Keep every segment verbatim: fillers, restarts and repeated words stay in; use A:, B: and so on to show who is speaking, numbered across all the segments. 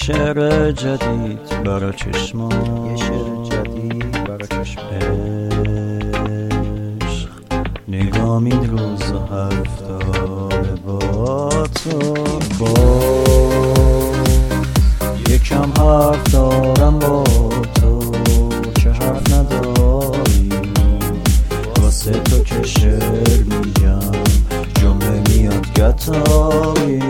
A: شعر جدید برا چشما،
B: یه شعر جدید برا چشما.
A: عشق نگامید روز و حرف داره با تو، باز یکم حرف دارم با تو، چه حرف نداری واسه تو که شعر میگم جمله میاد گتاری.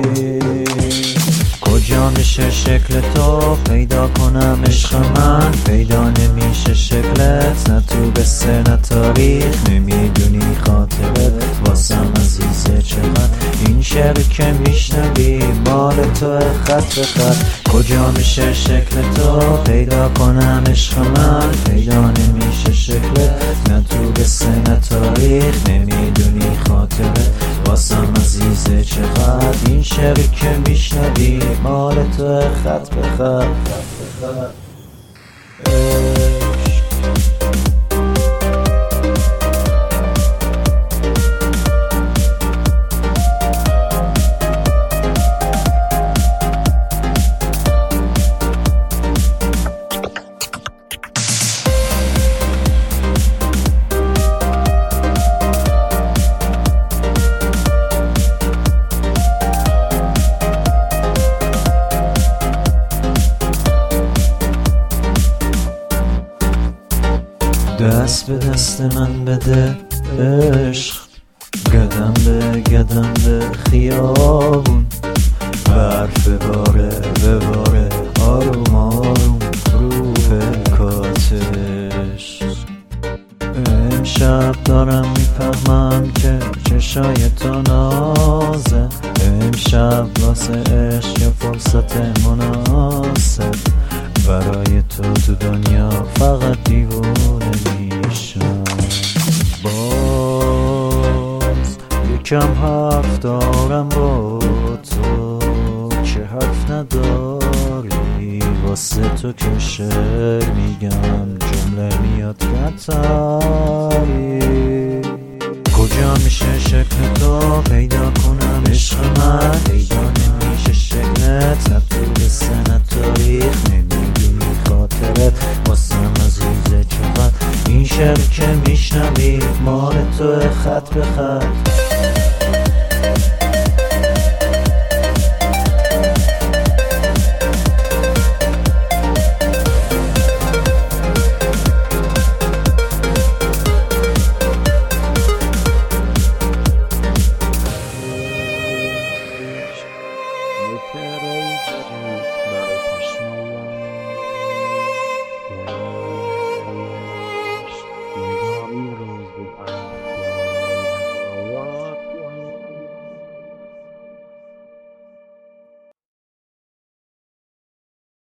A: کجا میشه شکل تو پیدا کنم عشق من، پیدا نمیشه شکلت، نه تو قصه نه تاریخ، نمیدونی خاطرت واسم عزیزه چقدر. این شعر که میشنوی مال تو خط به خط. کجا میشه شکل تو پیدا کنم عشق من، پیدا نمیشه شکلت، نه تو قصه نه تاریخ، نمیدونی خاطرت واسم عزیزه چقدر. این شعر که میشنوی مال تو خط به خط. دست به دست من بده عشق، قدم به قدم به خیابون، برف باره بباره آروم آروم رو پلکاتش. امشب دارم میفهمم که چشای تو نازه، امشب واسه عشق یه فرصت مناسب، برای تو تو دنیا فقط دیوونه میشم. باز یکم حرف دارم با تو، چه حرف نداری واسه تو که شعر میگم جمله میاد گتاری. کجا میشه شکل تو پیدا کنم عشق من، پیدا نمیشه شکلت، نه تو قصه نه تاریخ، نمیدونی خاطرت واسم عزیزه چقدر. این شعر که میشنوی مال تو خط به خط.